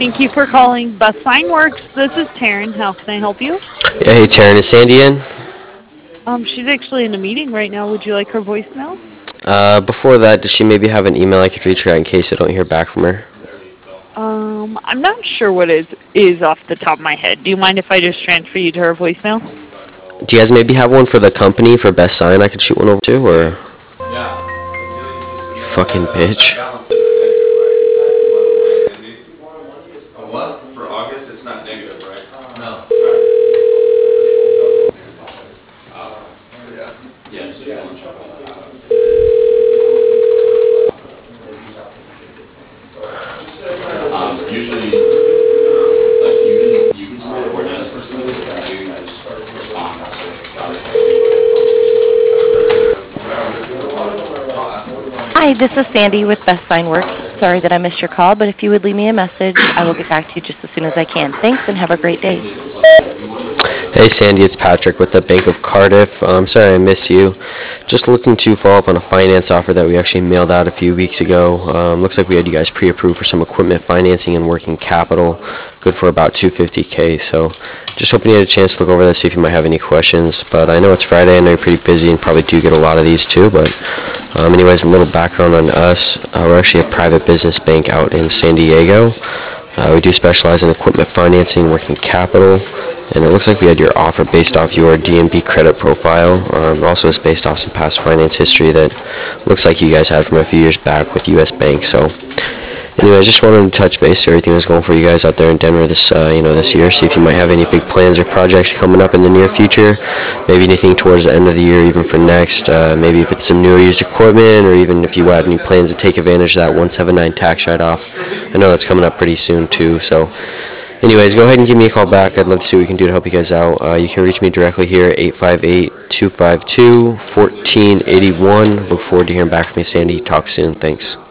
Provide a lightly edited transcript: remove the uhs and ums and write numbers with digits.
Thank you for calling Bus Sign Works. This is Taryn. How can I help you? Yeah, hey Taryn, is Sandy in? She's actually in a meeting right now. Would you like her voicemail? Before that, does she maybe have an email I could reach her at in case I don't hear back from her? I'm not sure what it is off the top of my head. Do you mind if I just transfer you to her voicemail? Do you guys maybe have one for the company for Best Sign I could shoot one over to, or? You fucking bitch. Hi, this is Sandy with Best Sign Works. Sorry that I missed your call, but if you would leave me a message, I will get back to you just as soon as I can. Thanks, and have a great day. Hey Sandy, it's Patrick with the Bank of Cardiff. I'm sorry I missed you. Just looking to follow up on a finance offer that we actually mailed out a few weeks ago. Looks like we had you guys pre-approved for some equipment financing and working capital, good for about $250K. So just hoping you had a chance to look over that, see if you might have any questions. But I know it's Friday, I know you're pretty busy and probably do get a lot of these too. But anyways, a little background on us. We're actually a private business bank out in San Diego. We do specialize in equipment financing, working capital, and it looks like we had your offer based off your DNB credit profile. Also, it's based off some past finance history that looks like you guys had from a few years back with U.S. Bank. So, anyway, I just wanted to touch base. Everything was going for you guys out there in Denver this year. See if you might have any big plans or projects coming up in the near future. Maybe anything towards the end of the year, even for next. Maybe if it's some new or used equipment, or even if you had any plans to take advantage of that 179 tax write-off. I know that's coming up pretty soon too. So, anyways, go ahead and give me a call back. I'd love to see what we can do to help you guys out. You can reach me directly here at 858-252-1481. Look forward to hearing back from you, Sandy. Talk soon. Thanks.